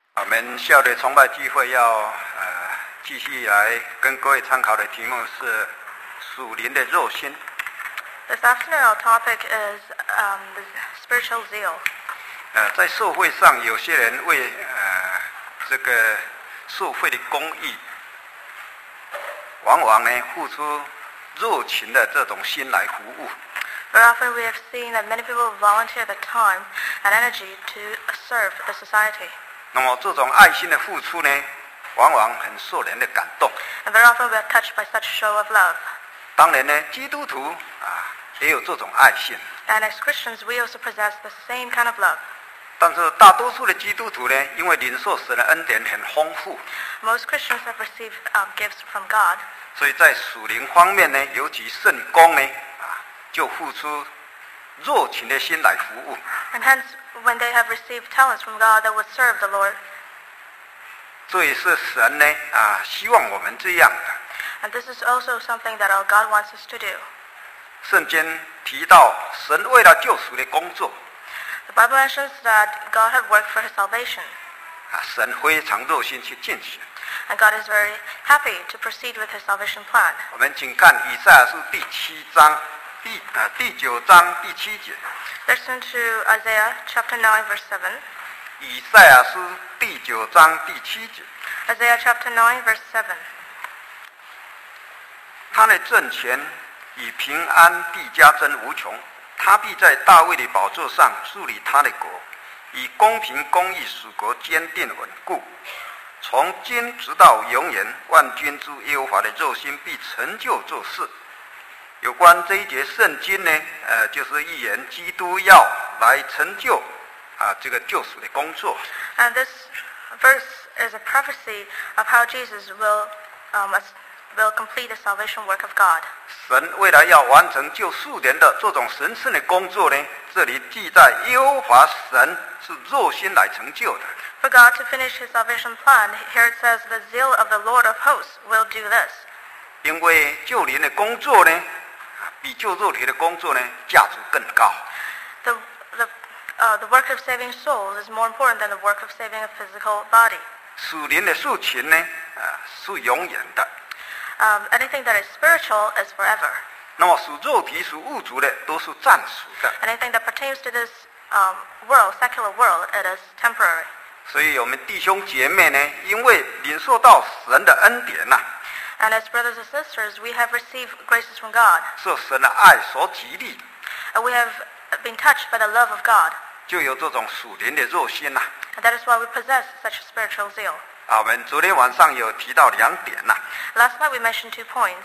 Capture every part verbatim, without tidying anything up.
我们校的崇拜聚会要呃继续来跟各位参考的题目是属灵的热心。 This afternoon our topic is um, the spiritual zeal. 呃，在社会上，有些人为呃这个社会的公益，往往呢付出热情的这种心来服务。 Very often we have seen that many people volunteer their time and energy to serve the society. 那么这种爱心的付出呢，往往很受人的感动。 And very often we are touched by such show of love. 当然呢，基督徒啊也有这种爱心。 And as Christians, we also possess the same kind of love. 但是大多数的基督徒呢，因为领受神的恩典很丰富， Most Christians have received um, gifts from God. 所以在属灵方面呢，尤其圣工呢，啊，就付出热情的心来服务。 And hence, when they have received talents from God, they would serve the Lord. 这也是神呢啊，希望我们这样的。 And this is also something that our God wants us to do. 圣经提到，神为了救赎的工作， The Bible mentions that God had worked for his salvation. 啊，神非常热心去进行。 And God is very happy to proceed with his salvation plan. 我们请看以赛亚书第七章第啊第九章第七节。 Let's turn to Isaiah chapter nine, verse seven. 以赛亚书第九章第七节。 Isaiah chapter nine, verse seven. 他的政权以平安必加增无穷，他必在大卫的宝座上治理他的国，以公平公义使国坚定稳固。从今直到永远，万军之耶和华的热心必成就这事。有关这一节圣经呢，呃，就是预言基督要来成就啊这个救赎的工作。 And this verse is a prophecy of how Jesus will um, will complete the salvation work of God. 神为了要完成救赎人的这种神圣的工作呢，这里记载耶和华神是热心来成就的。 For God to finish his salvation plan, here it says, the zeal of the Lord of hosts will do this. 因为救灵的工作呢，比救肉体的工作呢价值更高。 The, the, uh, the work of saving souls is more important than the work of saving a physical body. 属灵的事情呢，啊、是永远的。 Um, anything that is spiritual is forever. 那么属肉体、属物质的都是暂时的。 Anything that pertains to this um, world, secular world, it is temporary. 所以我们弟兄姐妹呢，因为领受到神的恩典呐、 And as brothers and sisters, we have received graces from God. 受神的爱所激励， And we have been touched by the love of God. 就有这种属灵的热心呐、 And that is why we possess such a spiritual zeal. 啊，我们昨天晚上有提到两点呐、 Last night we mentioned two points.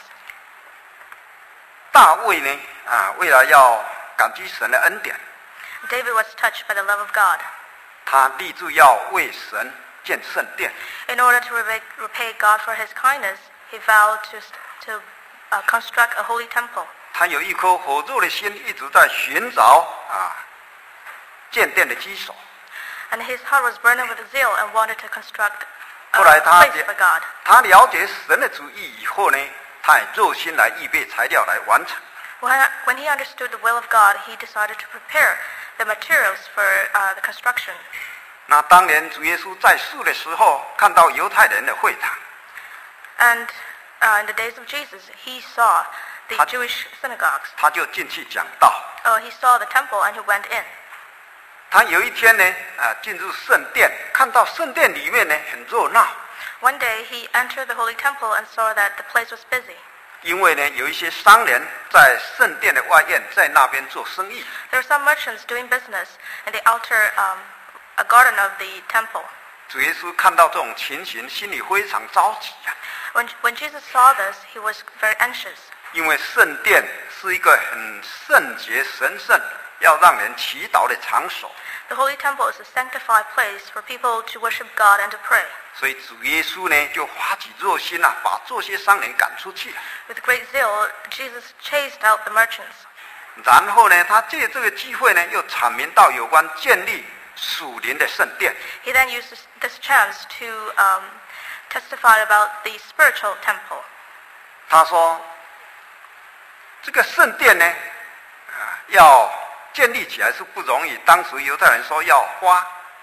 大卫呢，啊，为了要感激神的恩典， David was touched by the love of God. 他立志要为神建圣殿。 In order to repay, repay God for his kindness, he vowed to, to uh, construct a holy temple. 他有一颗火热的心，一直在寻找啊建殿的基础。 And his heart was burning with zeal and wanted to construct a 后来他 place for God. 他了解神的旨意以后呢，他也热心来预备材料来完成。 When, when he understood the will of God, he decided to prepare the materials for uh, the construction. 那当年主耶稣在世的时候，看到犹太人的会堂， And uh, in the days of Jesus, he saw the Had- Jewish synagogues. 他就进去讲道。 Oh, he saw the temple and he went in. 他有一天呢，啊，进入圣殿，看到圣殿里面呢很热闹， One day, he entered the holy temple and saw that the place was busy. 因为呢有一些商人在圣殿的外院在那边做生意。 There were some merchants doing business in the outer um, a garden of the temple. 主耶稣看到这种情形，心里非常着急啊， When, when Jesus saw this, he was very anxious. 因为圣殿是一个很圣洁神圣，要让人祈祷的场所。 The holy temple is a sanctified place for people to worship God and to pray. 所以主耶稣呢就发起热心啊，把这些商人赶出去。 With great zeal, Jesus chased out the merchants. 然后呢，他借这个机会呢，又阐明到有关建立属灵的圣殿。 He then used this, this chance to um, testify about the spiritual temple. 他说，这个圣殿呢，啊，要建立起来是不容易。当时犹太人说要花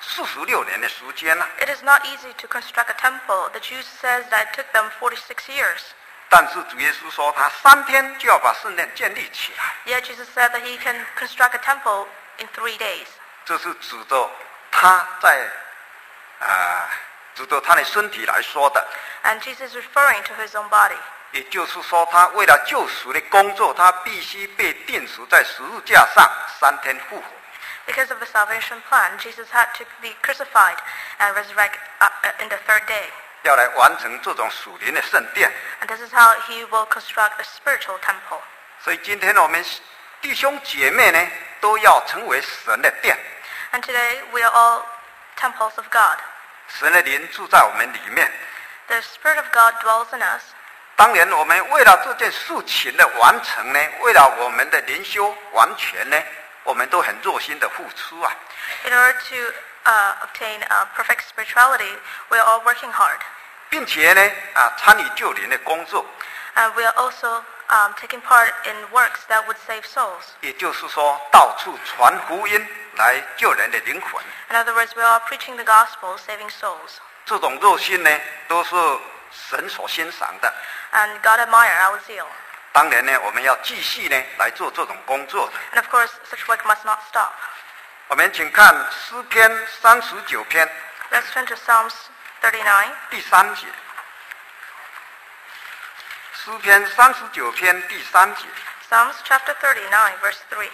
四十六年的时间了、啊。 It is not easy to construct a temple. The Jews says that it took them forty-six years. 但是主耶稣说，他三天就要把圣殿建立起来。 Yet Jesus said that he can construct a temple in three days. 这是指着他在啊、呃，指着他的身体来说的。 And Jesus is referring to his own body. 也就是说，他为了救赎的工作，他必须被钉死在十字架上，三天复活。 Because of the salvation plan, Jesus had to be crucified and resurrect uh, in the third day. 要来完成这种属灵的圣殿。 And this is how he will construct a spiritual temple. 所以今天我们弟兄姐妹呢，都要成为神的殿。 And today we are all temples of God. 神的灵住在我们里面。 The Spirit of God dwells in us. 当然，我们为了这件事情的完成呢，为了我们的灵修完全呢，我们都很热心的付出啊。 In order to uh, obtain uh, perfect spirituality, we are all working hard. 并且呢，啊，参与救灵的工作。 And we are also um, taking part in works that would save souls. 也就是说，到处传福音来救人的灵魂。 In other words, we are preaching the gospel, saving souls. 这种热心呢，都是神所欣赏的。 And God admire our zeal. 当然呢，我们要继续呢来做这种工作的。 And of course, such work must not stop. 我们请看诗篇三十九篇。 Let's turn to Psalms thirty-nine. 第三节。诗篇三十九篇第三节。 Psalms chapter thirty-nine, verse three.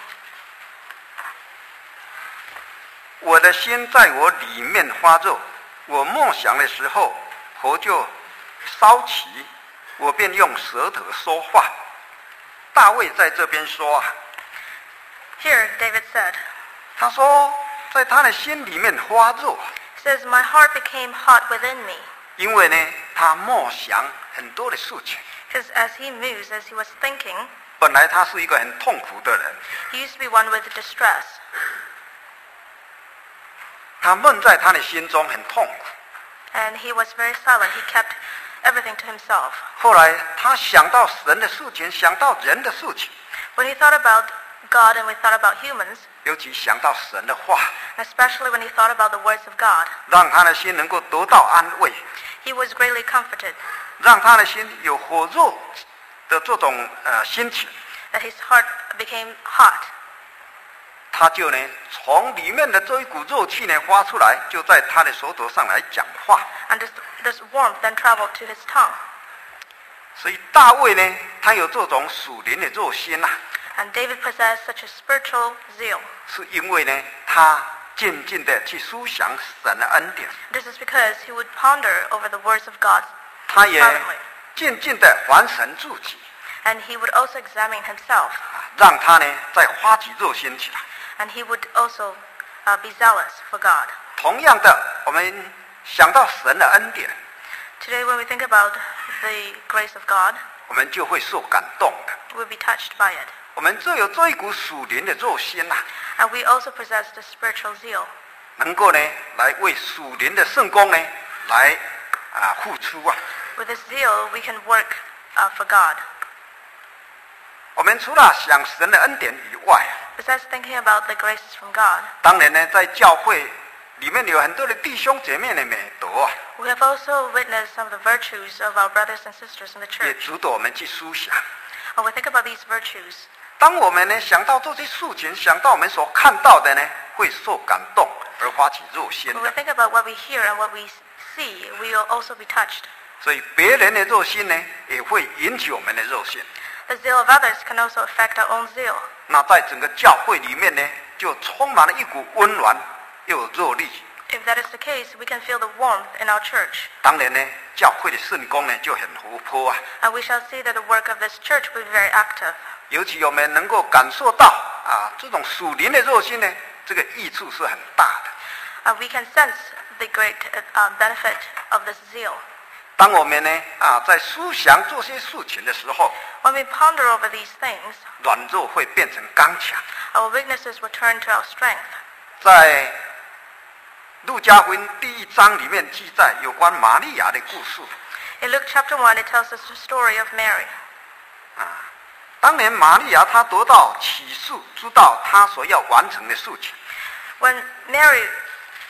我的心在我里面发热，我默想的时候，火就烧起，我便用舌头说话。大卫在这边说啊， Here, David said, 他说在他的心里面发热， says, My heart became hot within me. 因为呢，他默想很多的事情。 Because as he mused, as he was thinking, 本来他是一个很痛苦的人， he used to be one with distress. 他闷在他的心中很痛苦。 And he was very silent. He kept everything to himself. 后来他想到神的事情，想到人的事情， When he thought about God and we thought about humans, 尤其想到神的话， especially when he thought about the words of God, 让他的心能够得到安慰， he was greatly comforted 让他的心有火热的这种呃心情， that his heart became hot. 他就呢从里面的这一股热气呢发出来，就在他的舌头上来讲话。 And this, this warmth then traveled to his tongue. 所以大卫呢，他有这种属灵的热心呐、啊， And David possessed such a spiritual zeal. 是因为呢，他静静的去思想神的恩典， This is because he would ponder over the words of God 他也 silently. 静静的反省自己， And he would also examine himself. 让他呢再发起热心起来。 And he would also uh, be zealous for God. 同样的，我们想到神的恩典， Today when we think about the grace of God, 我们就会受感动的。 we'll be touched by it. 我们这有这一股属灵的热心呐、啊， And we also possess the spiritual zeal. 能够呢来为属灵的圣工呢来啊付出啊。 With this zeal, we can work uh, for God. 我们除了想神的恩典以外， Besides thinking about the graces from God, 当然呢，在教会里面有很多的弟兄姐妹的美德啊， we have also witnessed some of the virtues of our brothers and sisters in the 也 church. 值得我们去思想。 When we think about these virtues, 当我们呢想到这些事情，想到我们所看到的呢，会受感动而发起热心 when we 的。 think about what we hear and what we see, we will also be touched. 所以别人的热心呢，也会引起我们的热心。 The zeal of others can also affect our own zeal. 那在整个教会里面呢，就充满了一股温暖又有热力。 If that is the case, we can feel the warmth in our church. 当然呢，教会的圣工呢就很活泼啊。 And we shall see that the work of this church will be very active. 尤其我们能够感受到啊，这种属灵的热心呢，这个益处是很大的。 And we can sense the great uh, benefit of this zeal. 当我们呢啊在思想这些事情的时候， When we ponder over these things, 软弱会变成刚强。 our weaknesses will turn to our strength. 在路加福音第一章里面记载有关玛利亚的故事 In Luke chapter one, it tells us the story of Mary. 啊。当年玛利亚她得到启示，知道她所要完成的事情， When Mary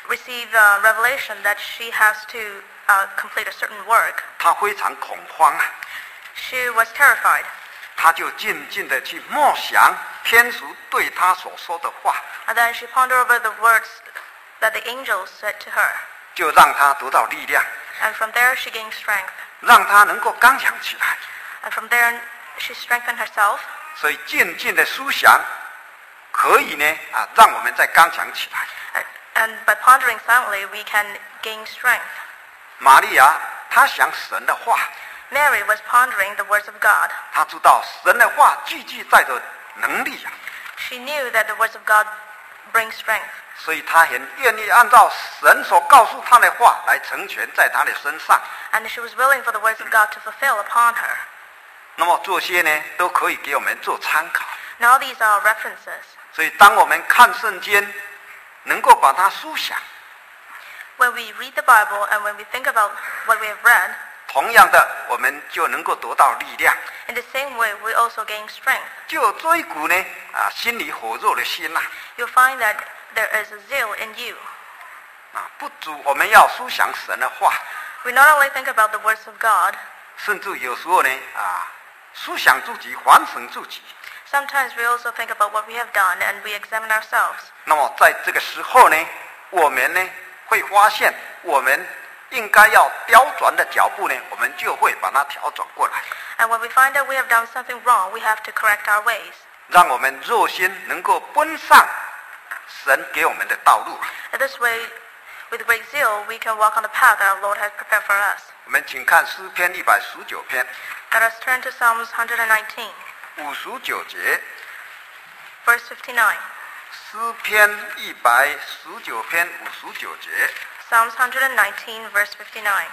receive uh, revelation that she has to uh, complete a certain work, 她非常恐慌啊， she was terrified. 她就静静的去默想天使对她所说的话， And then she pondered over the words that the angels said to her. 就让她得到力量， And from there she gained strength. 让她能够刚强起来。 And from there she strengthened herself. 所以静静的思想，可以呢啊，让我们再刚强起来。 And by pondering silently, we can gain strength. 玛利亚她想神的话， Mary was pondering the words of God. 她知道神的话句句带着能力啊， She knew that the words of God bring strength. 所以她很愿意按照神所告诉她的话来成全在她的身上。 And she was willing for the words of God to fulfill upon her. 那么这些呢，都可以给我们做参考。 Now these are references. 所以当我们看圣经，能够把它思想， When we read the Bible and when we think about what we have read, 同样的，我们就能够得到力量， in the same way we also gain strength. 就有这一股呢啊心里火热的心呐 You'll find that there is a zeal in you. 啊，不足我们要思想神的话， We not only think about the words of God, 甚至有时候呢啊思想自己，反省自己。 sometimes we also think about what we have done and we examine ourselves. 那么在这个时候呢，我们呢会发现，我们应该要调转的脚步呢，我们就会把它调转过来， And when we find that we have done something wrong, we have to correct our ways. 让我们热心能够奔上神给我们的道路。 In this way, with great zeal, we can walk on the path that our Lord has prepared for us. 我们请看诗篇一百十九篇 Let us turn to Psalms one nineteen, 五十九节， verse fifty-nine. 诗篇一百十九篇五十九节。 Psalms one nineteen, verse fifty-nine.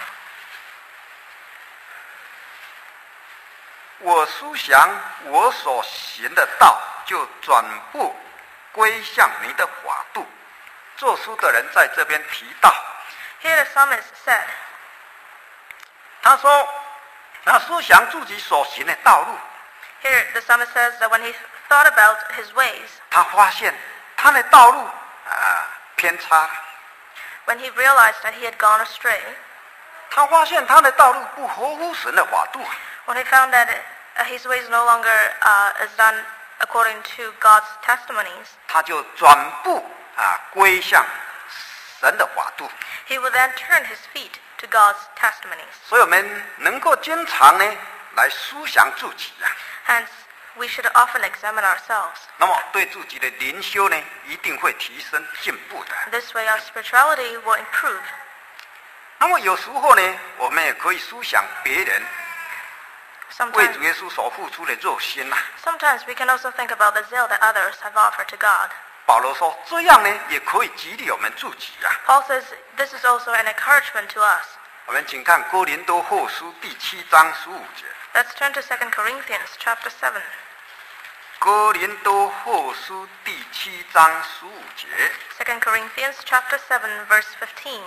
我思想我所行的道，就转不归向你的法度。作书的人在这边提到， Here the psalmist said, 他说，他思想自己所行的道路， here the psalmist says that when he thought about his ways, 他发现他的道路啊偏差， when he realized that he had gone astray, 他发现他的道路不合乎神的法度， when he found that uh, his ways no longer uh, is done according to God's testimonies, 他就转不啊归向神的法度。 he would then turn his feet to God's testimonies. 所以我们能够经常呢来思想自己啊， Hence, we should often examine ourselves. 那么对自己的灵修呢一定会提升进步的。 This way, our spirituality will improve. 那么有时候呢，我们也可以思想别人为 Sometimes, 主耶稣所付出的热心呐、 sometimes we can also think about the zeal that others have offered to God. 保罗说，这样呢也可以激励我们自己啊。 Paul says this is also an encouragement to us. 我们请看哥林多后书第七章十五节。 Let's turn to Second Corinthians chapter seven. 哥林多后书第七章十五节。 Second Corinthians chapter seven, verse fifteen.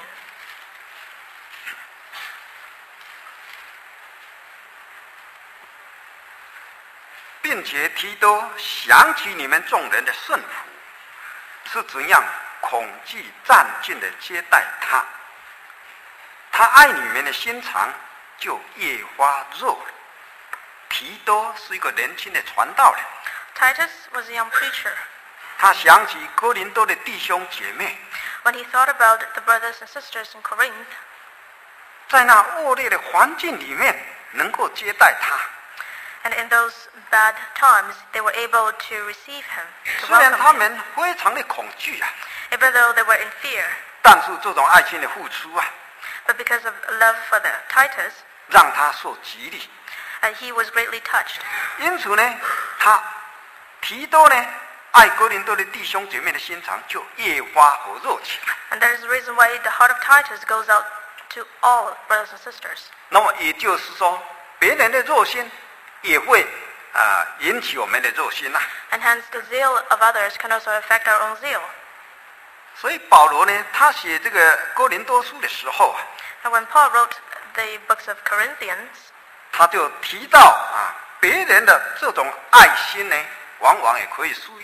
并且提多想起你们众人的顺服，是怎样恐惧战兢的接待他。他爱你们的心肠就越发热。提多是一个年轻的传道人， Titus was a young preacher. 他想起哥林多的弟兄姐妹， When he thought about the brothers and sisters in Corinth, 在那恶劣的环境里面能够接待他。 and in those bad times, they were able to receive him, to 虽然 welcome 他 him. 们非常的恐惧啊， Even though they were in fear, 但是这种爱心的付出啊， but because of love for the Titus, 让他受激励。 uh, he was greatly touched. 因此呢，他提多呢爱哥林多的弟兄姐妹的心肠就越发火热起来。 And that is the reason why the heart of Titus goes out to all brothers and sisters. 那么也就是说，别人的热心也会啊、呃、引起我们的热心呐、 And hence the zeal of others can also affect our own zeal. 所以保罗呢，他写这个哥林多书的时候啊， And when Paul wrote the books of Corinthians, 他就提到啊，别人的这种爱心呢，往往也可以书院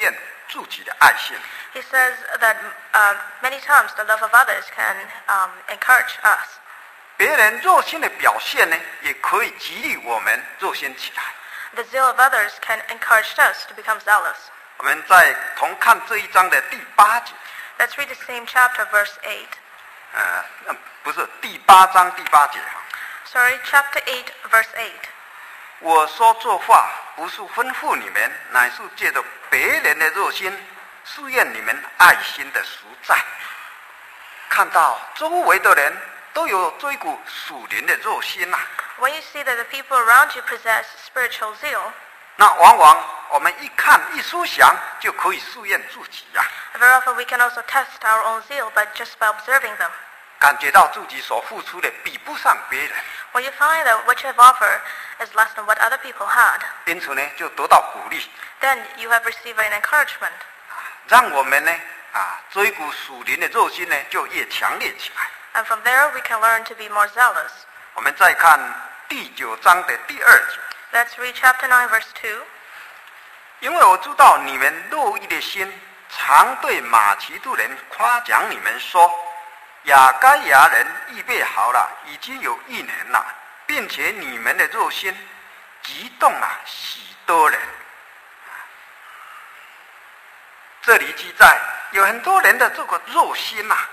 助己的爱心。 He says that uh, many times the love of others can um, encourage us. 别人热心的表现呢，也可以激励我们热心起来。 The zeal of others can encourage us to become zealous. 我们再同看这一章的第八节。 Let's read the same chapter, verse eight. 呃，不是第八章第八节哈。 Sorry, chapter eight, verse eight. 我说这话不是吩咐你们，乃是借着别人的热心，试验你们爱心的实在。看到周围的人都有追古属灵的热心呐、啊。 When you see that the people around you possess spiritual zeal, 那往往我们一看一思想就可以试验自己呀、啊。 very often we can also test our own zeal, but just by observing them. 感觉到自己所付出的比不上别人。 When you find that what you have offered is less than what other people had, 因此呢，就得到鼓励。 then you have received an encouragement. 让我们呢啊追古属灵的热心呢就越强烈起来。 And from there we can learn to be more zealous. 我们再看第九章的第二节。 Let's read chapter nine, verse two. 因为我知道你们乐意的心，常对马其顿人夸奖你们说，亚该亚人预备好了，已经有一年了，并且你们的热心激动了许多人。这里记载有很多人的这个热心呐、啊。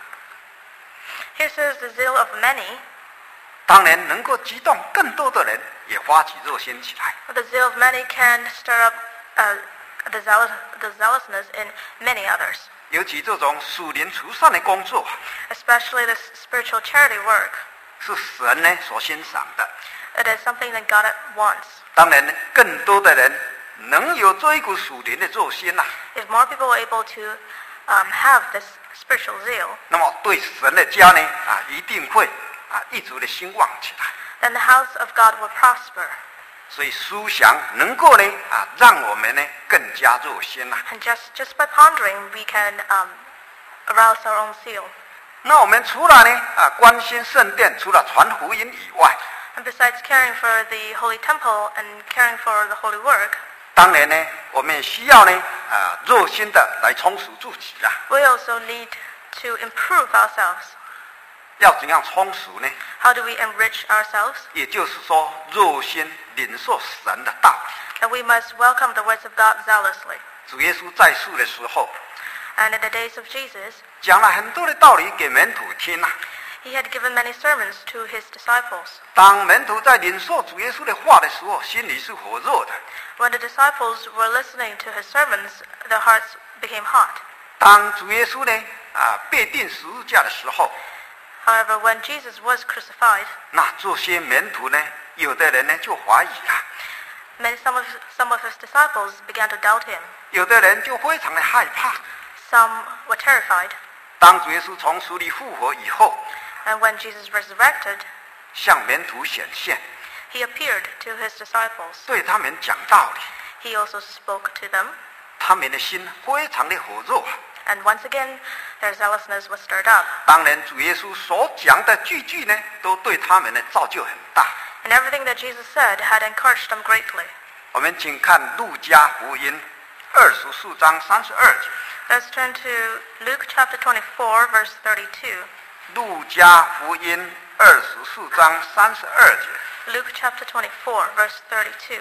Here says the zeal of many. 当然能够激动更多的人也发起热心起来。 The zeal of many can stir up uh, the, zealous, the zealousness in many others. 尤其这种属灵慈善的工作 especially the spiritual charity work. 是神呢所欣赏的。 It is something that God wants. 当然呢，更多的人能有这一股属灵的热心呐、啊。 If more people were able to um, have this spiritual zeal, 那么对神的家呢啊，一定会啊一直的兴旺起来。 then the house of God will prosper. 所以思想能够呢啊，让我们呢更加热心呐、啊。 And just just by pondering, we can um, arouse our own zeal. 那我们除了呢啊关心圣殿，除了传福音以外， And besides caring for the holy temple and caring for the holy work, 当然呢，我们也需要呢啊热心的来充实自己啊。 we also need to improve ourselves. 要怎样充实呢？ How do we enrich ourselves? 也就是说，热心领受神的道理。 That we must welcome the words of God zealously. 主耶稣在世的时候， And in the days of Jesus, 讲了很多的道理给门徒听啊。 he had given many sermons to his disciples. 当门徒在领受主耶稣的话的时候，心里是火热的。 When the disciples were listening to his sermons, their hearts became hot. 当主耶稣呢啊被钉十字架的时候， However, when Jesus was crucified, 那这些门徒呢，有的人呢就怀疑啊， many, some, of, some of his disciples began to doubt him. 有的人就非常的害怕。 Some were terrified. 当主耶稣从死里复活以后， And when Jesus resurrected, 向门徒显现， he appeared to his disciples. 对他们讲道理， He also spoke to them. 他们的心非常的火热啊。 And once again, their zealousness was stirred up. 当然，主耶稣所讲的句句呢，都对他们的造就很大。 And everything that Jesus said had encouraged them greatly. 我们请看路加福音二十四章三十二节。 Let's turn to Luke chapter twenty-four, verse thirty-two. 路加福音二十四章三十二节。 Luke chapter twenty-four, verse thirty-two.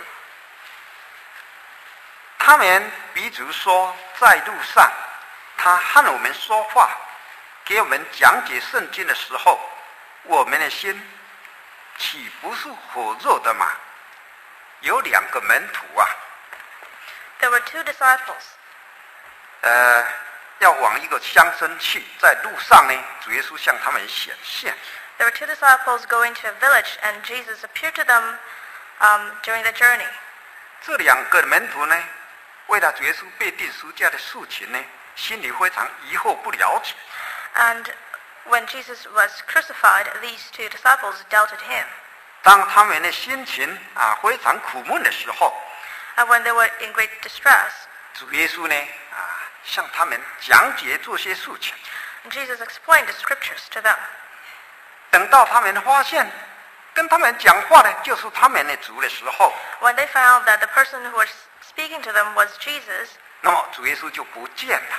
他们彼此说，在路上，他和我们说话，给我们讲解圣经的时候，我们的心岂不是火热的吗？有两个门徒啊， There were two disciples. 呃，要往一个乡村去，在路上呢，主耶稣向他们显现。 There were two disciples going to a village, and Jesus appeared to them um, during the journey. 这两个门徒呢，为了主耶稣被钉十字架的事情呢，心里非常疑惑不了解。 And when Jesus was crucified, these two disciples doubted him. 当他们的心情啊非常苦闷的时候， And when they were in great distress, 主耶稣呢啊向他们讲解这些事情。 Jesus explained the scriptures to them. 等到他们发现跟他们讲话的就是他们的主的时候， When they found that the person who was speaking to them was Jesus, 那么主耶稣就不见了。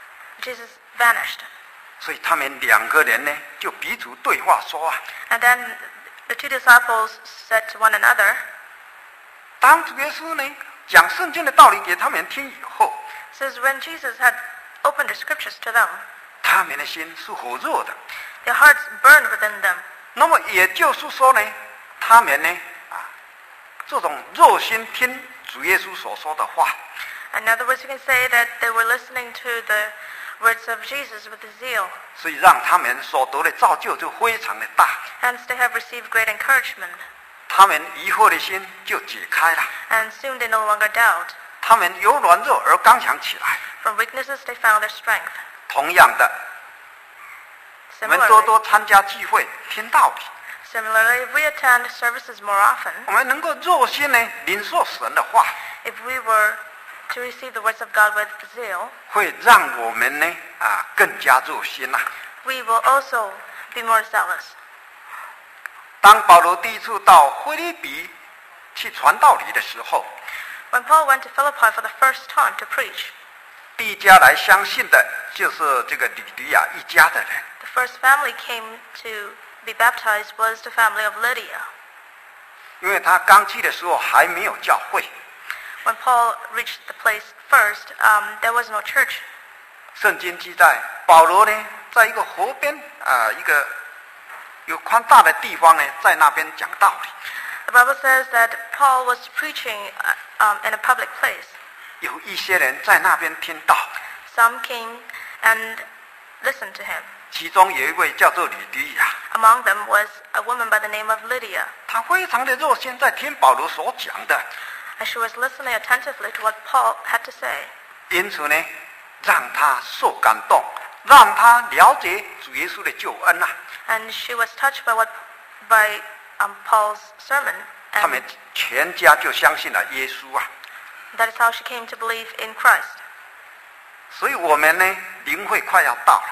Jesus vanished. 所以他们两个人呢，就彼此对话说啊。 And then the two disciples said to one another. 当主耶稣呢讲圣经的道理给他们听以后 says when Jesus had opened the scriptures to them, 他们的心是火热的。 their hearts burned within them. 那么也就是说呢，他们呢啊，这种热心听主耶稣所说的话。 In other words, you can say that they were listening to the words of Jesus with zeal. 所以让他们所得的造就就非常的大。 Hence, they have received great encouragement. 他们疑惑的心就解开了。 And soon they no longer doubt. 他们由软弱而刚强起来。 From weaknesses, they found their strength. 同样的，我们多多参加聚会，听道理。 Similarly, if we attend services more often, 我们能够热心呢领受神的话。 if we were to receive the words of God with zeal, 会让我们呢啊更加热心呐、啊。 we will also be more zealous. 当保罗第一次到腓立比去传道理的时候 when Paul went to Philippi for the first time to preach, 第一家来相信的就是这个吕底亚一家的人。 the first family came to be baptized was the family of Lydia. 因为他刚去的时候还没有教会。 When Paul reached the place first, um, there was no church. 圣经记载，保罗呢，在一个河边啊、呃，一个有宽大的地方呢，在那边讲道理。 The Bible says that Paul was preaching uh, um, in a public place. 有一些人在那边听到。 Some came and listened to him. 其中有一位叫做吕底亚。 Among them was a woman by the name of Lydia. 她非常的热心，在听保罗所讲的。 And she was listening attentively to what Paul had to say. 因此呢，让他受感动，让他了解主耶稣的救恩啊。 And she was touched by what, by um, Paul's sermon. 他们全家就相信了耶稣啊。 That is how she came to believe in Christ. 所以我们呢，灵会快要到了。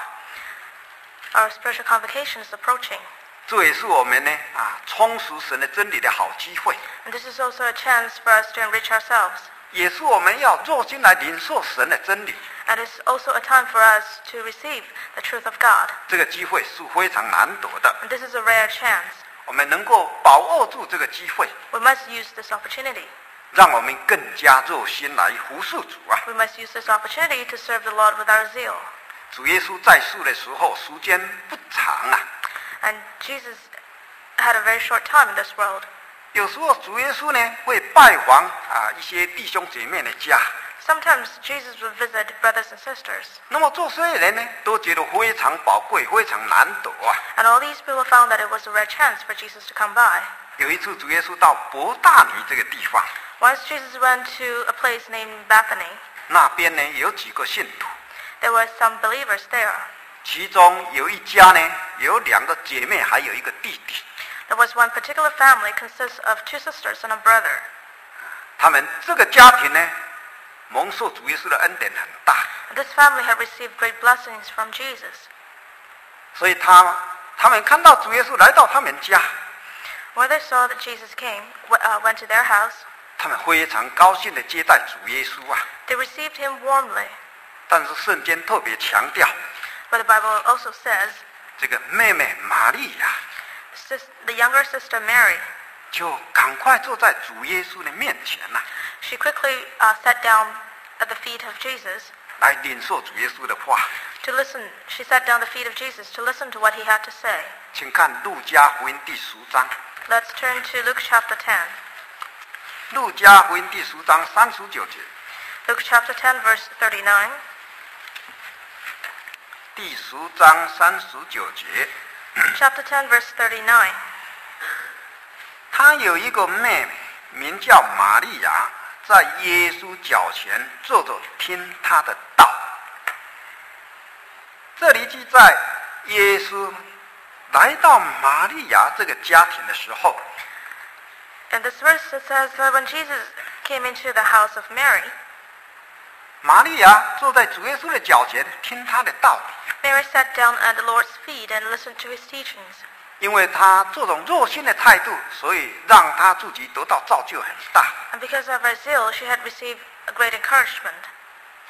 Our spiritual convocation is approaching. 这也是我们呢啊充实神的真理的好机会。 And this is also a chance for us to enrich ourselves. 也是我们要热心来领受神的真理。 And it's also a time for us to receive the truth of God. 这个机会是非常难得的。 And this is a rare chance. 我们能够把握住这个机会。 We must use this opportunity. 让我们更加热心来服侍主啊。 We must use this opportunity to serve the Lord with our zeal. 主耶稣在世的时候，时间不长啊。 And Jesus had a very short time in this world. 有时候主耶稣呢会拜访啊一些弟兄姐妹的家。 Sometimes Jesus would visit brothers and sisters. 那么这些人呢都觉得非常宝贵，非常难得啊。 And all these people found that it was a rare chance for Jesus to come by. 有一次主耶稣到伯大尼这个地方。 Once Jesus went to a place named Bethany. 那边呢有几个信徒。 There were some believers there. 其中有一家呢有两个姐妹，还有一个弟弟。 There was one particular family consists of two sisters and a brother. 他们这个家庭呢，蒙受主耶稣的恩典很大。 This family had received great blessings from Jesus. 所以他他们看到主耶稣来到他们家。 When they saw that Jesus came, uh, went to their house. 他们非常高兴地接待主耶稣啊。 They received him warmly. 但是圣经特别强调。 But the Bible also says. 这个妹妹玛利亚。 The younger sister Mary. 就赶快坐在主耶稣的面前呐、啊。 She quickly uh, sat down at the feet of Jesus. 来领受主耶稣的话。 To listen, she sat down at the feet of Jesus to listen to what he had to say. 请看路加福音第十章。 Let's turn to Luke chapter ten. 路加福音第十章三十九节。 Luke chapter ten, verse thirty-nine. 第十章三十九节。 Chapter ten, verse thirty-nine. 他有一个妹妹，名叫玛利亚，在耶稣脚前坐着听他的道。这里记载，耶稣来到玛利亚这个家庭的时候。 In this verse it says that when Jesus came into the house of Mary, 玛利亚坐在主耶稣的脚前听他的道理。 Mary sat down at the Lord's feet and listened to his teachings. 因为他这种热心的态度，所以让他自己得到造就很大。 And because of her zeal, she had received a great encouragement.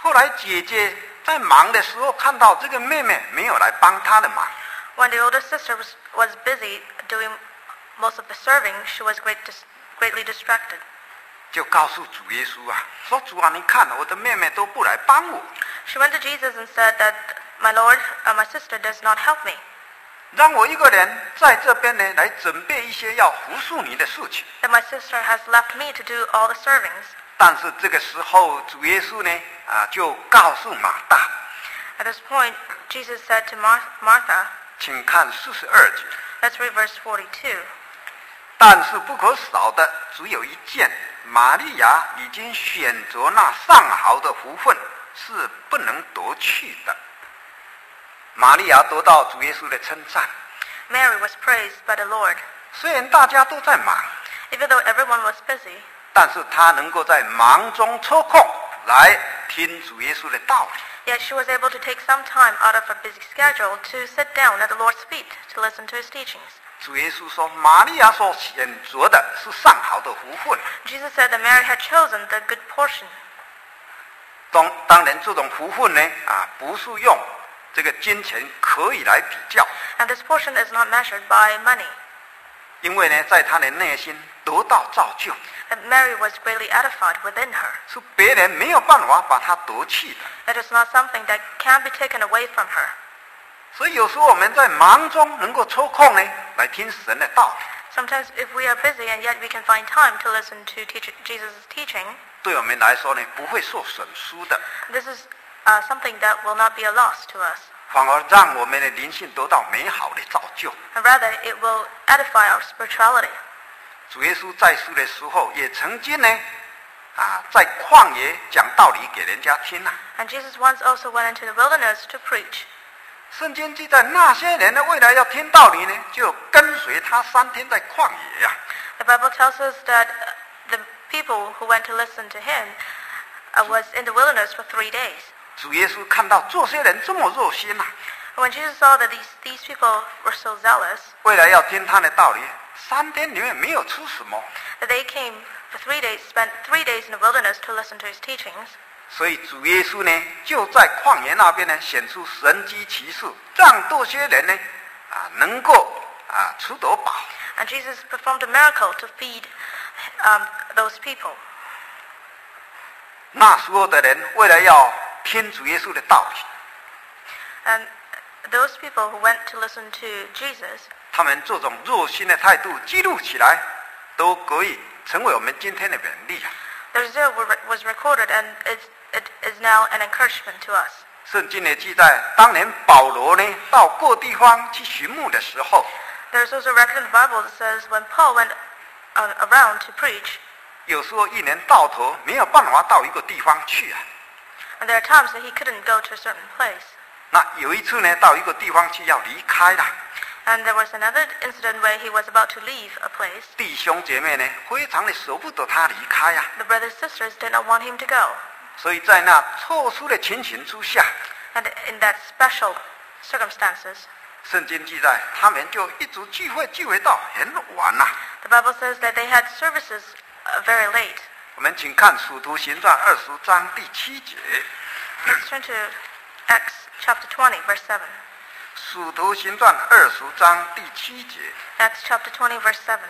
后来姐姐在忙的时候，看到这个妹妹没有来帮她的忙， When the older sister was, was busy doing most of the serving, she was great, dis, greatly distracted. 就告诉主耶稣啊，说主啊，你看我的妹妹都不来帮我， She went to Jesus and said that, my Lord, uh, my sister does not help me. 让我一个人在这边呢来准备一些要服侍你的事情。 That my sister has left me to do all the servings. 但是这个时候，主耶稣呢啊就告诉马大， At this point, Jesus said to Mar- Martha, 请看四十二节。 let's read verse forty-two. 但是不可少的只有一件，玛利亚已经选择那上好的福分，是不能夺去的。玛利亚得到主耶稣的称赞， Mary was praised by the Lord. 虽然大家都在忙， Even though everyone was busy, 但是她能够在忙中抽空来听主耶稣的道理。 yet she was able to take some time out of her busy schedule to sit down at the Lord's feet to listen to his teachings. 主耶稣说，玛利亚所选择的是上好的福分。 Jesus said that Mary had chosen the good portion. 当当然，这种福分呢，啊，不是用这个金钱可以来比较， And this portion is not measured by money. 因为呢，在她的内心得到造就， That Mary was greatly edified within her. 是别人没有办法把她夺去的。 That is not something that can be taken away from her. 所以有时候我们在忙中能够抽空呢，来听神的道理， Sometimes if we are busy and yet we can find time to listen to teach- Jesus' teaching, 对我们来说呢，不会受损失的， this is uh, something that will not be a loss to us. 反而让我们的灵性得到美好的造就。 And rather, it will edify our spirituality. 主耶稣在世的时候，也曾经呢，啊，在旷野讲道理给人家听啊。 And Jesus once also went into the wilderness to preach. 圣经记载，那些人呢，为了要听道理呢，就跟随他三天在旷野呀、啊。 The Bible tells us that uh, the people who went to listen to him uh, was in the wilderness for three days. 主耶稣看到这些人这么热心呐、啊， When Jesus saw that these, these people were so zealous, 为了要听他的道理，三天里面没有吃什么， that they came for three days, spent three days in the wilderness to listen to his teachings. 所以主耶稣呢，就在旷野那边呢，显出神迹奇事，让这些人呢，啊，能够啊吃得饱。 And Jesus performed a miracle to feed um, those people. 那时候的人为了要听主耶稣的道理， And those people who went to listen to Jesus, 他们这种热心的态度记录起来，都可以成为我们今天的勉励啊。 their zeal were- was recorded and it, it is now an encouragement to us. 圣经也记载，当年保罗呢到各地方去寻牧的时候， There is also a record in the Bible that says when Paul went uh, around to preach, 有时候一年到头没有办法到一个地方去啊。 and there are times that he couldn't go to a certain place. 那有一次呢，到一个地方去要离开了， And there was another incident where he was about to leave a place. 弟兄姐妹呢非常的舍不得他离开呀、啊， The brothers and sisters did not want him to go. 所以在那特殊的情形之下， And in that special circumstances, 圣经记载他们就一直聚会聚会到很晚呐、啊。 the Bible says that they had services uh, very late. 我们请看《使徒行传》二十章第七节， Let's turn to Acts chapter twenty, verse seven. 《使徒行传》二十章第七节。 Acts chapter twenty, verse seven.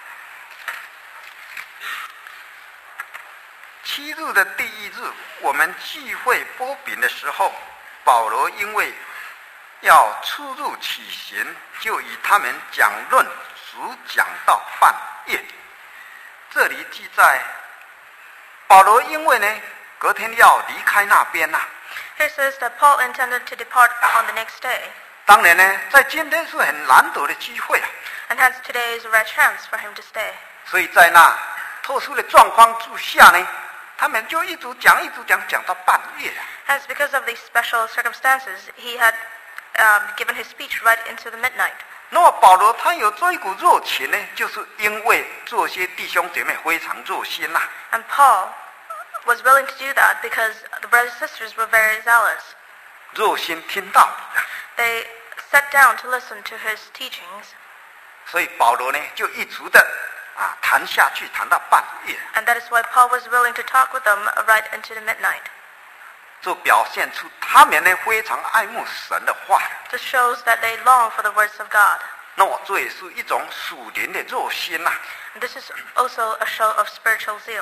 七日的第一日，我们聚会擘饼的时候，保罗因为要出入起行，就与他们讲论，直讲到半夜。这里记载，保罗因为呢隔天要离开那边呐、啊， Here says that Paul intended to depart on the next day. 当然呢，在今天是很难得的机会啊， And hence today is a rare chance for him to stay. 所以在那特殊的状况之下呢，他们就一直讲一直讲，讲到半夜啊。 Hence, because of these special circumstances, he had um, given his speech right into the midnight. 那么保罗他有这一股热情呢，就是因为这些弟兄姐妹非常热心呐、啊。 And Paul was willing to do that because the brothers and sisters were very zealous. 热心听道理啊， They sat down to listen to his teachings, 所以保罗呢就一直的啊谈下去，谈到半夜。 and that is why Paul was willing to talk with them right into the midnight. 就表现出他们呢非常爱慕神的话。 This shows that they long for the words of God. 那么这也是一种属灵的热心呐、啊。 And this is also a show of spiritual zeal.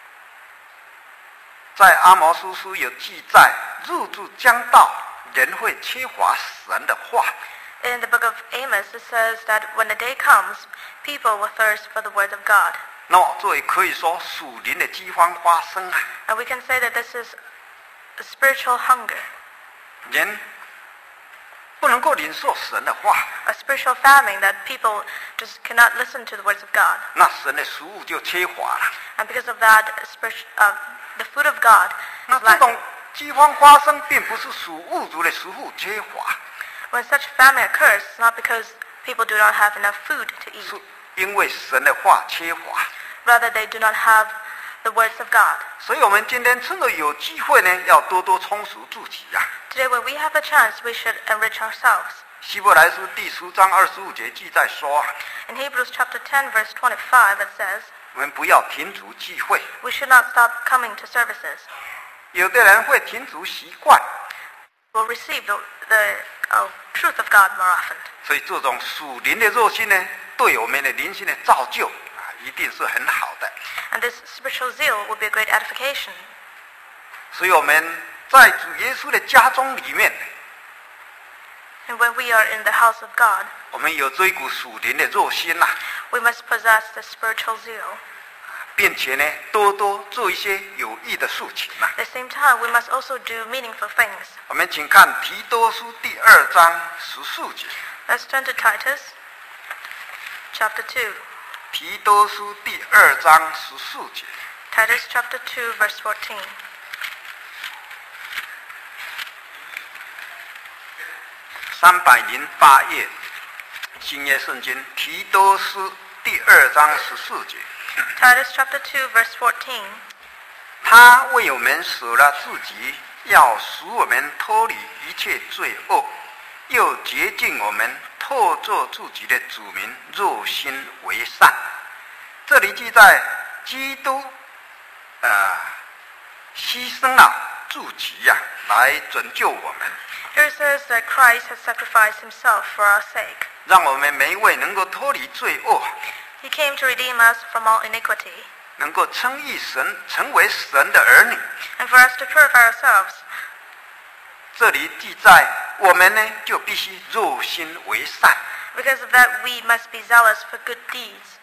在阿摩司书有记载，日子将到，人会缺乏神的话。 In the book of Amos, it says that when the day comes, people will thirst for the word of God. 那么这也可以说属灵的饥荒发生啊。 And we can say that this is a spiritual hunger. 人不能够领受神的话， A spiritual famine that people just cannot listen to the words of God. 那神的食物就缺乏了。 And because of that, spiritual, uh, the food of God 那 is 这种 lacking. 饥荒发生，并不是属物质的食物缺乏， When such famine occurs, it's not because people do not have enough food to eat. 是因为神的话缺乏。 Rather, they do not have the words of God. 所以我们今天趁着有机会呢，要多多充实自己呀、啊。 Today, when we have the chance, we should enrich ourselves. 希伯来书第十章二十五节记载说啊， In Hebrews chapter ten, verse twenty-five, it says, 我们不要停止聚会。 we should not stop coming to services. 有的人会停止习惯， We'll receive the, the uh, truth of God more often. 所以这种属灵的热心呢，对我们的灵性的造就啊，一定是很好的。 And this spiritual zeal will be a great edification. 所以我们在主耶稣的家中里面， And when we are in the house of God, 我们有这一股属灵的热心呐、啊， we must possess the spiritual zeal. 并且呢，多多做一些有益的事情呐、啊。 At the same time, we must also do meaningful things. 我们请看提多书第二章十四节。 Let's turn to Titus chapter two. 提多书第二章十四节。 Titus chapter two, verse fourteen. 三百零八页，新约圣经提多书第二章十四节。 Titus chapter two, verse fourteen. 他为我们舍了自己，要使我们脱离一切罪恶，又洁净我们，拓做自己的子民，热心为善。这里记载基督，呃，牺牲了自己呀、啊，来拯救我们。 Here it says that Christ has sacrificed himself for our sake. 让我们每一位能够脱离罪恶， He came to redeem us from all iniquity, 能够称义神，成为神的儿女。 and for us to purify ourselves. 这里记载，我们呢就必须热心为善。 Because of that, we must be zealous for good deeds.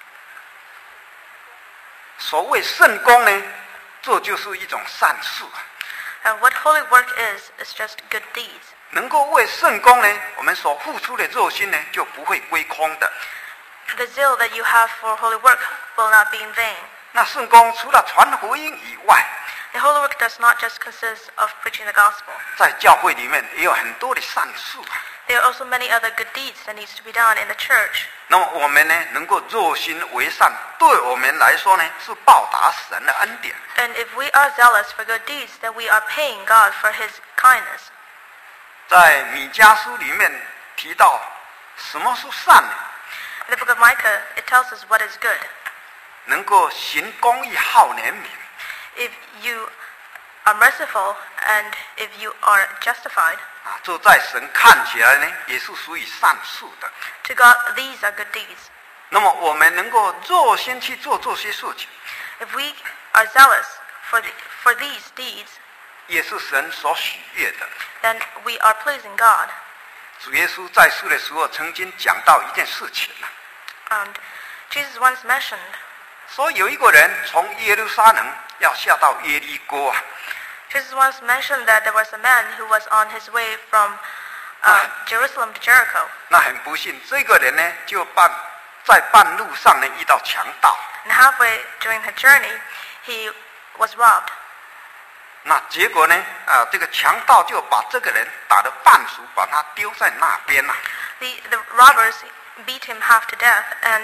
所谓圣功呢，这就是一种善事。 And what holy work is, is just good deeds. 能够为圣功呢，我们所付出的热心呢，就不会归空的。 The zeal that you have for holy work will not be in vain. 那圣功除了传福音以外， The holy work does not just consist of preaching the gospel. 在教会里面也有很多的善事啊。 There are also many other good deeds that needs to be done in the church. 那么我们呢，能够热心为善，对我们来说呢，是报答神的恩典。 And if we are zealous for good deeds, then we are paying God for his kindness. 在米迦书里面提到，什么是善呢？ In the book of Micah, it tells us what is good. 能够行公义、好怜悯。 If you are merciful and if you are justified, 啊，这在神看起来呢，也是属于善事的。 to God, these are good deeds. 那么我们能够热心去做这些事情， If we are zealous for, the, for these deeds, 也是神所喜悦的。 then we are pleasing God. 主耶稣在世的时候曾经讲到一件事情啊， And Jesus once mentioned, 说有一个人从耶路撒冷要下到耶利哥啊， Jesus once mentioned that there was a man who was on his way from uh, Jerusalem to Jericho. 那很不幸，这个人呢就半在半路上呢遇到强盗， And halfway during the journey, he was robbed. 那结果呢啊，这个强盗就把这个人打得半死，把他丢在那边呐、啊。 The, the robbers beat him half to death and,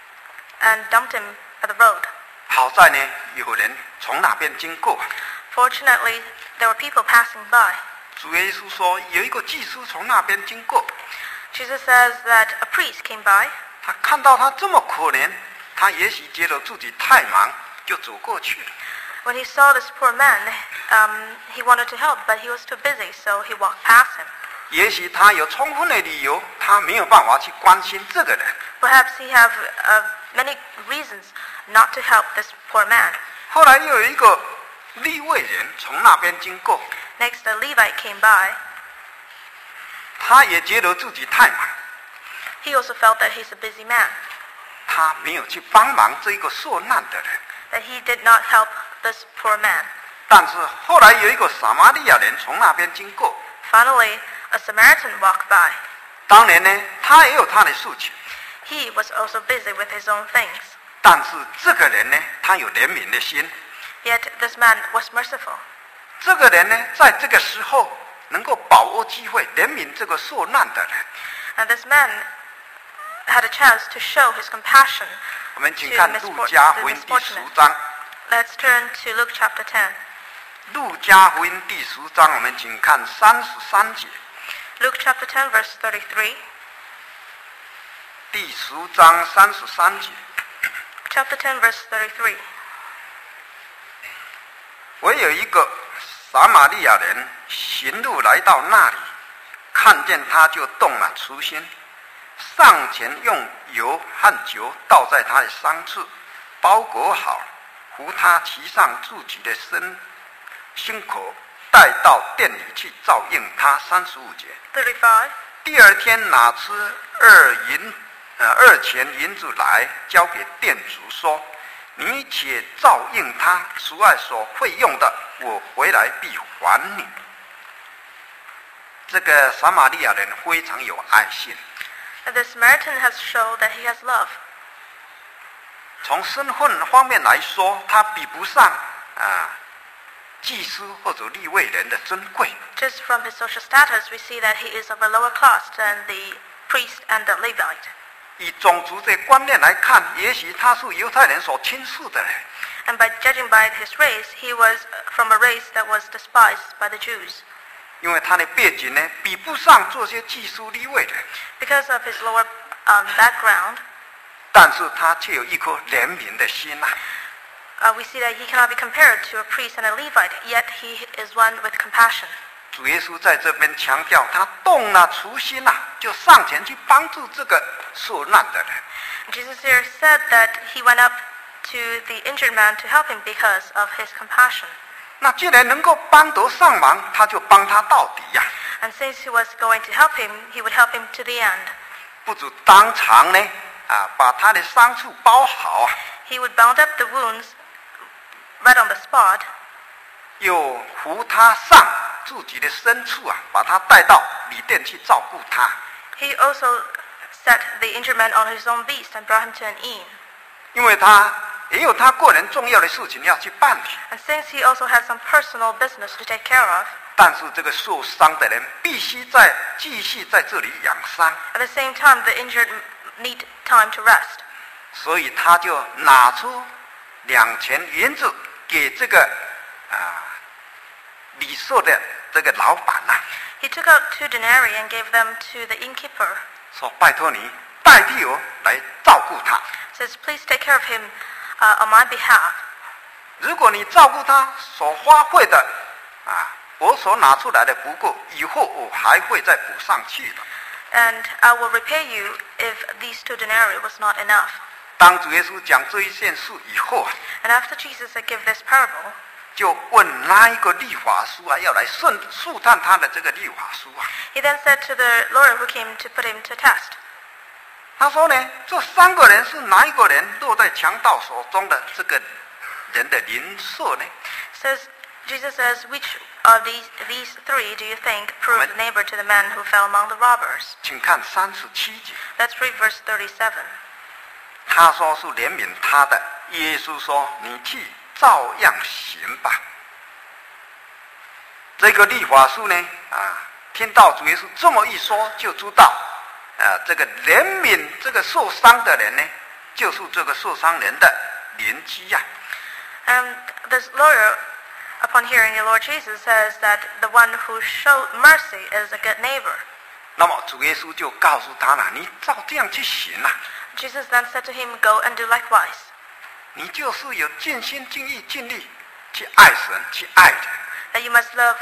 and dumped him at the road. 好在呢，有人从那边经过。 Fortunately, there were people passing by. 主耶稣说，有一个祭司从那边经过， Jesus says that a priest came by. 他看到他这么可怜，他也许觉得自己太忙，就走过去了。 When he saw this poor man, um, he wanted to help, but he was too busy, so he walked past him. 也许他有充分的理由，他没有办法去关心这个人。 Perhaps he have uh, many reasons not to help this poor man. 后来又有一个利未人从那边经过， Next, a Levite came by. 他也觉得自己太忙， He also felt that he's a busy man, 他没有去帮忙这个受难的人。 that he did not help this poor man. 但是后来有一个撒玛利亚人从那边经过， Finally, a Samaritan walked by. 当然呢，他也有他的事情， He was also busy with his own things. 但是这个人呢，他有怜悯的心。 Yet this man was merciful. 这个人呢，在这个时候能够把握机会怜悯这个受难的人。 And this man had a chance to show his compassion 我们请 to 看 the 路 misfor- 加 the 福音第十 misfortunate. 章。 Let's turn to Luke chapter ten. 路加福音第十章，我们请看三十三节。 Luke chapter ten, verse thirty-three. 第十章三十三节。 Chapter ten, verse thirty-three. 唯有一个撒玛利亚人行路来到那里，看见他就动了慈心，上前用油和酒倒在他的伤处，包裹好，扶他骑上自己的身心口，带到店里去照应他。三十五节。 thirty-five. 第二天拿出二银呃二钱银子来，交给店主说：“你且照应他此外所费用的，我回来必还你。”这个撒玛利亚人非常有爱心。 And the Samaritan has shown that he has love. 从身份方面来说，他比不上啊祭司或者利未人的尊贵。 Just from his social status, we see that he is of a lower class than the priest and the Levite. 以种族的观念来看，也许他是犹太人所轻视的人。 And by judging by his race, he was from a race that was despised by the Jews. 因为他的背景呢，比不上这些祭司利未人。 Because of his lower um, background, 但是他却有一颗怜悯的心呐、啊。 uh, we see that he cannot be compared to a priest and a Levite, yet he is one with compassion. 主耶稣在这边强调，他动了慈心呐、啊，就上前去帮助这个受难的人。 Jesus here said that he went up to the injured man to help him because of his compassion. 那既然能够帮得上忙，他就帮他到底呀、啊。 And since he was going to help him, he would help him to the end. 不止当场呢，啊，把他的伤处包好啊。 He would bound up the wounds right on the spot. 又扶他上自己的身处啊，把他带到旅店去照顾他。 He also set the injured man on his own beast and brought him to an inn. 因为他也有他个人重要的事情要去办理。 And since he also had some personal business to take care of, 但是这个受伤的人必须在继续在这里养伤。 at the same time, the injured need time to rest. 所以他就拿出两钱银子给这个啊旅社的这个老板呐、啊， He took out two denarii and gave them to the innkeeper. 说拜托你代替我来照顾他。 Says, please take care of him uh, on my behalf. 如果你照顾他所花费的啊，我所拿出来的不够，以后我还会再补上去的。 And I will repay you if these two denarii was not enough. 当主耶稣讲这一件事以后啊， And after Jesus had given this parable, 就问那一个律法师啊，要来试试探他的这个律法师啊。 he then said to the lawyer who came to put him to test, 他说呢，这三个人是哪一个人落在强盗手中的这个人的邻舍呢？ says, Jesus says, which of these, these three do you think proved neighbor to the man who fell among the robbers? 请看三十七节。 Let's read verse thirty-seven. 他说是怜悯他的，耶稣说：“你去照样行吧。”这个律法师呢，啊，听到主耶稣这么一说，就知道，啊，这个怜悯这个受伤的人呢，就是这个受伤人的邻居呀、啊。 And this lawyer, upon hearing the Lord Jesus, says that the one who showed mercy is a good neighbor. 那么主耶稣就告诉他了：“你照这样去行啊， Jesus then said to him, go and do likewise. 你就是有尽心尽意尽力去爱神，去爱人。 That you must love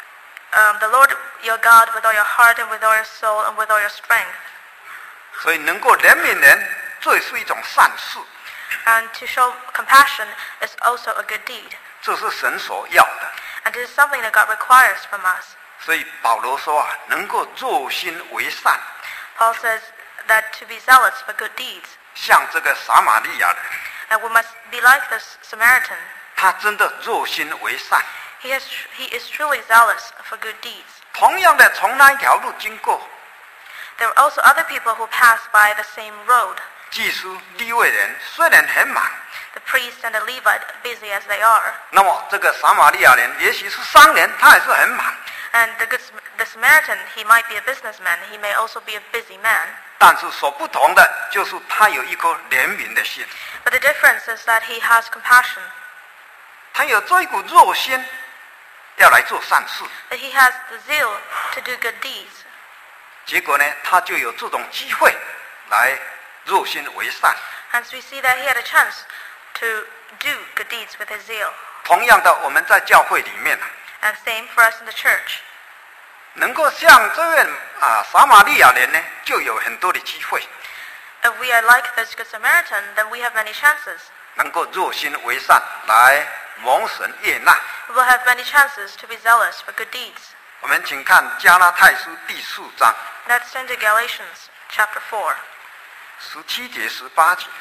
um, the Lord your God with all your heart and with all your soul and with all your strength. 所以能够怜悯人，这也是一种善事， And to show compassion is also a good deed. 这是神所要的。 And it is something that God requires from us. 所以保罗说啊，能够热心为善， Paul says that to be zealous for good deeds. 像这个撒玛利亚人， And we must be like this Samaritan. 他真的热心为善。 He, has, he is truly zealous for good deeds. 同样的，从那一条路经过， There were also other people who passed by the same road. 祭司、利未人虽然很忙， The priest and the Levite, busy as they are. 那么这个撒玛利亚人也许是商人，他也是很忙， And the, good, the Samaritan, he might be a businessman. He may also be a busy man. 但是所不同的就是他有一颗怜悯的心， But the difference is that he has compassion. 他有这一股热心，要来做善事。 That he has the zeal to do good deeds. 结果呢，他就有这种机会来热心为善。 Hence we see that he had a chance to do good deeds with his zeal. 同样的，我们在教会里面啊， And same for us in the church. 能够像这位啊撒玛利亚人呢，就有很多的机会， If we are like this Good Samaritan, then we have many chances. 能够热心为善，来蒙神悦纳。 We will have many chances to be zealous for good deeds. 我们请看加拉太书第四章 Let's turn to Galatians chapter four, 十七节、十八节。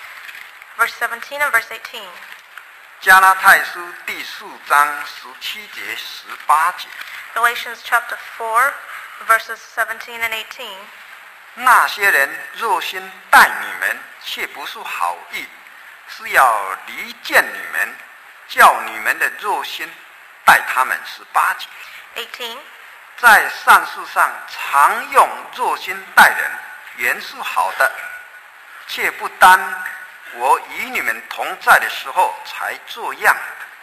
verse seventeen and verse eighteen. 加拉太书第四章十七节、十八节。 Galatians chapter four, verses seventeen and eighteen. 那些人热心待你们，却不是好意，是要离间你们，叫你们的热心待他们。十八节。 eighteen. 在善事上常用热心待人，原是好的，却不单我与你们同在的时候才这样。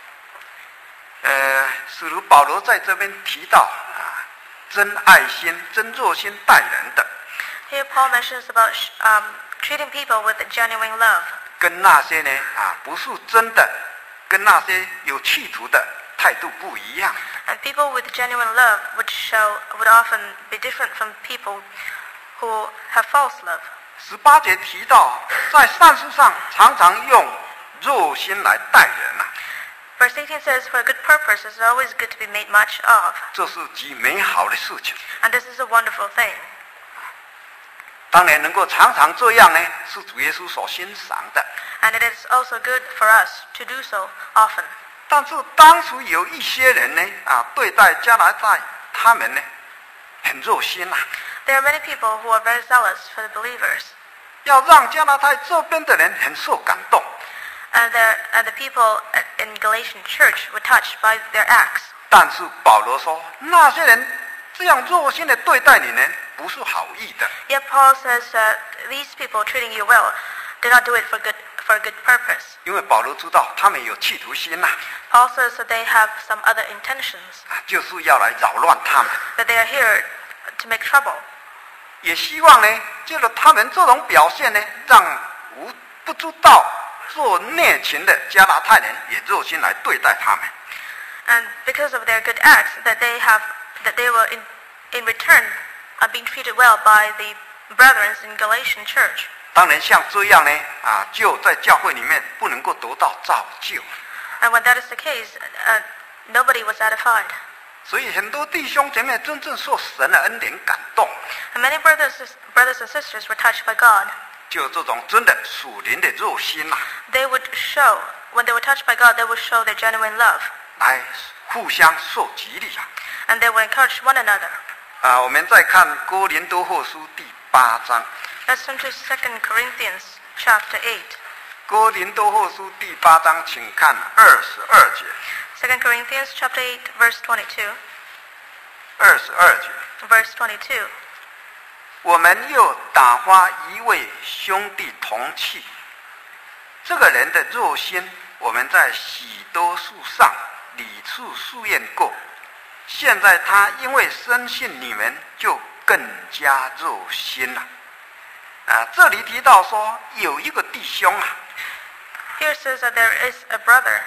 呃，使徒保罗在这边提到啊，真爱心、真热心待人的， Here Paul mentions about um, treating people with a genuine love. 跟那些呢啊不是真的，跟那些有企图的态度不一样。 And people with genuine love would show would often be different from people who have false love. 十八节提到，在善事上常常用热心来待人啊， Verse eighteen says, "For a good purpose is always good to be made much of." 这是极美好的事情。 And this is a wonderful thing. 当然，能够常常这样呢，是主耶稣所欣赏的。 And it is also good for us to do so often. 但是当时有一些人呢，啊，对待加拿大他们呢，很热心呐、啊， There are many people who are very zealous for the believers. 要让加拿大这边的人很受感动。 And the, and the people in Galatian church were touched by their acts. 但是保罗说，那些人这样热心的对待你呢，不是好意的。 Yet Paul says that these people treating you well did not do it for good for a good purpose. 因为保罗知道他们有企图心呐、 Paul says that they have some other intentions, 啊，就是要来扰乱他们， that they are here to make trouble. 也希望呢，借着他们这种表现呢，让无不知道做内情的加拿大人也热心来对待他们。 And because of their good acts, that they have that they were in in return are being treated well by the brethren in Galatian church. 当然，像这样呢，啊，就在教会里面不能够得到造就。 And when that is the case, uh, nobody was edified. 所以很多弟兄姐妹真正受神的恩典感动， And many brothers brothers and sisters were touched by God. 就有这种真的属灵的热心呐、啊， They would show when they were touched by God, they would show their genuine love, 来互相受激励啊。 and they would encourage one another. 啊，我们再看哥林多后书第八章， Let's turn to Second Corinthians chapter eight. 哥林多后书第八章，请看二十二节， Second Corinthians chapter eight, verse twenty-two. 二十二节。 Verse twenty-two. 我们又打发一位兄弟同去，这个人的热心，我们在许多树上屡次试验过。现在他因为深信你们，就更加热心了。啊，这里提到说有一个弟兄啊， Here it says that there is a brother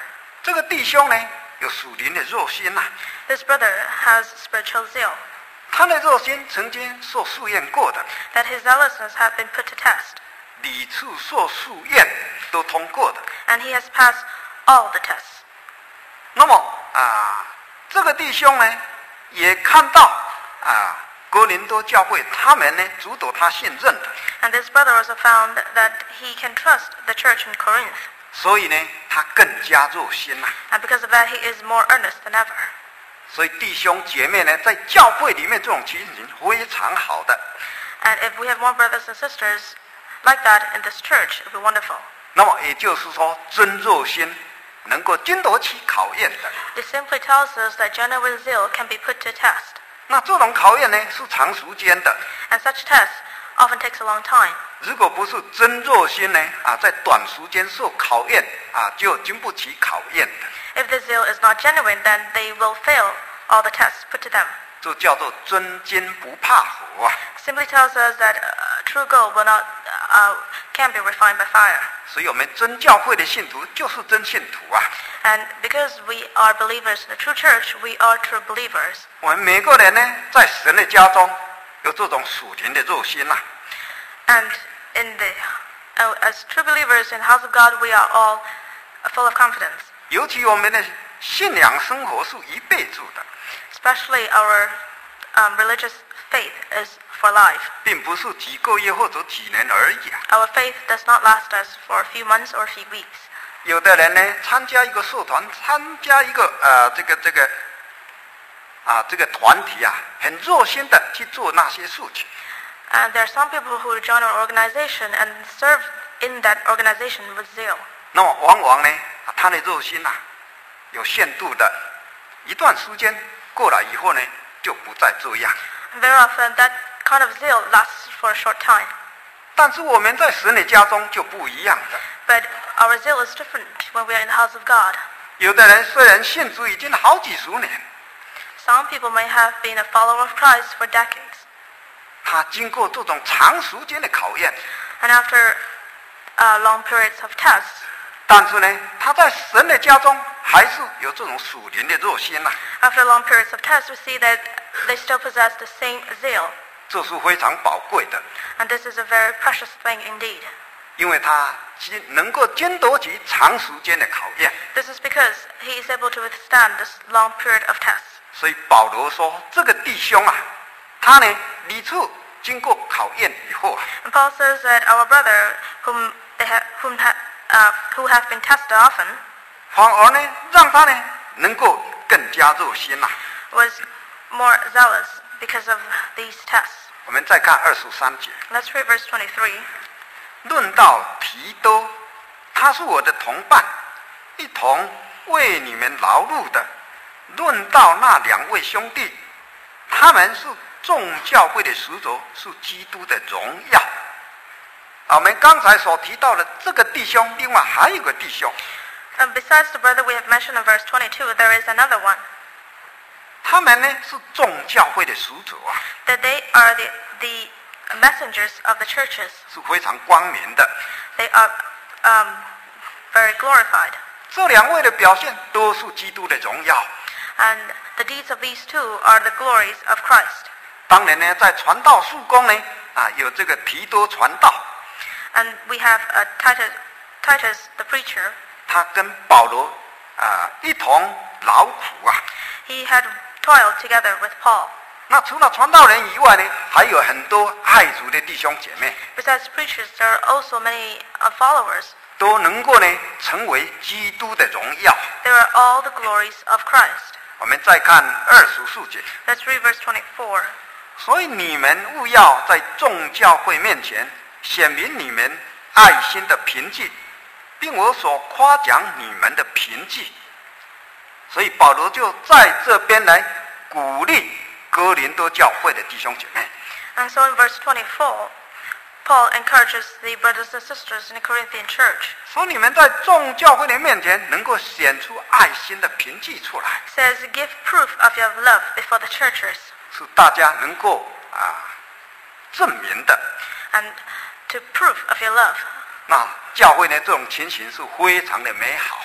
这个弟兄呢，有属灵的热心呐、啊。 This brother has spiritual zeal. 他的热心曾经受试验过的。 That his zealousness had been put to test. 屡次受试验都通过的。 And he has passed all the tests. 那么啊，这个弟兄呢，也看到啊，哥林多教会他们呢，主导他信任的。 And this brother also found that he can trust the church in Corinth. 所以呢，他更加热心呐、 啊。And because of that, he is more earnest than ever. 所以弟兄姐妹呢，在教会里面这种情形非常好的。 And if we have more brothers and sisters like that in this church, it would be wonderful. 那么也就是说，真热心能够经得起考验的。 It simply tells us that genuine zeal can be put to test. 那这种考验呢，是长时间的。 And such tests often takes a long time. 如果不是真热心呢，啊，在短时间受考验啊，就经不起考验的。 If the zeal is not genuine, then they will fail all the tests put to them. 这叫做真金不怕火啊。 Simply tells us that uh, true gold will not uh, can be refined by fire. 所以我们真教会的信徒就是真信徒啊。 And because we are believers in the true church, we are true believers. 我们每个人呢，在神的家中有这种属灵的热心呐、 啊。And in the uh, as true believers in the house of God, we are all full of confidence. 尤其我们的信仰生活是一辈子的。 Especially our um, religious faith is for life. 并不是几个月或者几年而已啊。 Our faith does not last us for a few months or a few weeks. 有的人呢，参加一个社团，参加一个呃这个这个啊这个团体啊，很热心的去做那些事情。 And there are some people who join our organization and serve in that organization with zeal. 那么往往呢，他的热心呐、啊，有限度的，一段时间过了以后呢，就不再这样。 Very often that kind of zeal lasts for a short time. 但是我们在神的家中就不一样的。 But our zeal is different when we are in the house of God. 有的人虽然信主已经好几十年， Some people may have been a follower of Christ for decades. 他经过这种长时间的考验， And after uh, long periods of tests, 但是呢，他在神的家中还是有这种属灵的热心呐、 啊。After long periods of tests, we see that they still possess the same zeal. 这是非常宝贵的。 And this is a very precious thing indeed. 因为他能够经得起长时间的考验。 This is because he is able to withstand this long period of tests. 所以保罗说，这个弟兄啊，他呢屡次经过考验以后啊。 And Paul says that our brother, whom they have, whom ha, uh, who have been tested often, 反而呢，让他呢能够更加热心呐、啊。 was more zealous because of these tests. 我们再看二十三节。 Let's read verse twenty-three. 论到提多，他是我的同伴，一同为你们劳碌的。论到那两位兄弟，他们是众教会的使者，是基督的荣耀。我们刚才所提到的这个弟兄，另外还有一个弟兄。 And besides the brother we have mentioned in verse twenty-two, there is another one. 他们呢是众教会的使者啊。 That they are the the messengers of the churches. 是非常光明的。 They are um, very glorified. 这两位的表现都是基督的荣耀。 And the deeds of these two are the glories of Christ. 当然呢，在传道事工呢，啊，有这个提多传道。 And we have uh, Titus, Titus the preacher. 他跟保罗啊一同劳苦啊。 He had toiled together with Paul. 那除了传道人以外呢，还有很多爱主的弟兄姐妹。 Besides preachers, there are also many uh, followers. 都能够呢成为基督的荣耀。 They are all the glories of Christ. 我们再看二十四节。 Let's read verse twenty-four. 所以你们务要在众教会面前显明你们爱心的凭据，并我所夸奖你们的凭据。所以保罗就在这边来鼓励哥林多教会的弟兄姐妹。 And so in verse twenty-four, Paul encourages the brothers and sisters in the Corinthian church. 说你们在众教会的面前能够显出爱心的凭据出来。 Says, give proof of your love before the churches. 是大家能够啊证明的。 And to proof of your love. 那教会呢这种情形是非常的美好。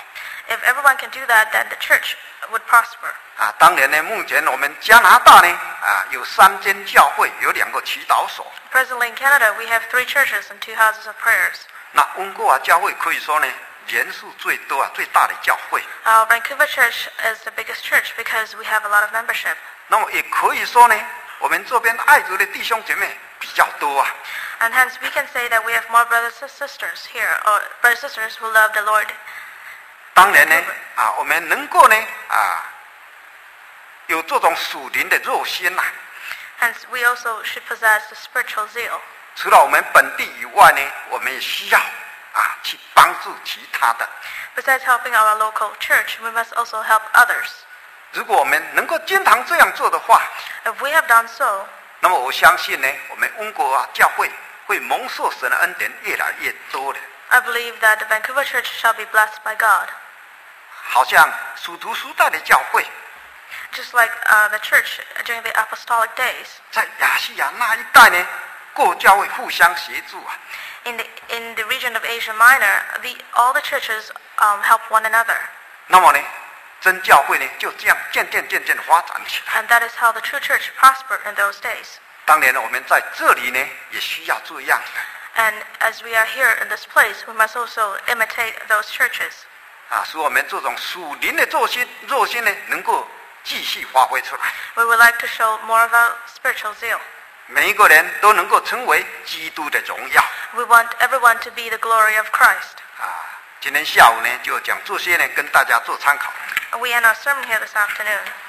If everyone can do that, then the church would prosper. 啊，当然呢，目前我们加拿大呢，啊，有三间教会，有两个祈祷所。 Presently in Canada, we have three churches and two houses of prayers. 那温哥华教会可以说呢，人数最多啊，最大的教会。 Our Vancouver church is the biggest church because we have a lot of membership. 那么也可以说呢，我们这边爱主的弟兄姐妹比较多啊。 And hence we can say that we have more brothers and sisters here, or brothers and sisters who love the Lord. 当然呢，啊，我们能够呢，啊，有这种属灵的热心呐、啊。 Hence we also should possess the spiritual zeal. 除了我们本地以外呢，我们也需要啊去帮助其他的。 Besides helping our local church, we must also help others. 如果我们能够经常这样做的话， If we have done so, 那么我相信呢，我们温哥华教会会蒙受神的恩典越来越多的。 I believe that the Vancouver church shall be blessed by God. 好像使徒时代的教会， Just like uh, the church during the apostolic days. 在亚细亚那一带呢，各教会互相协助啊。 In the in the region of Asia Minor, the all the churches um, help one another. 那么呢，真教会呢就这样渐渐渐渐发展起来。 And that is how the true church prospered in those days. 当然呢，我们在这里呢也需要这样的。 And as we are here in this place, we must also imitate those churches. 啊，使我们这种属灵的热心热心呢，能够继续发挥出来。 We would like to show more of our spiritual zeal. 每一个人都能够成为基督的荣耀。 We want everyone to be the glory of Christ. 啊，今天下午呢，就讲这些呢，跟大家做参考。 We end our sermon here this afternoon.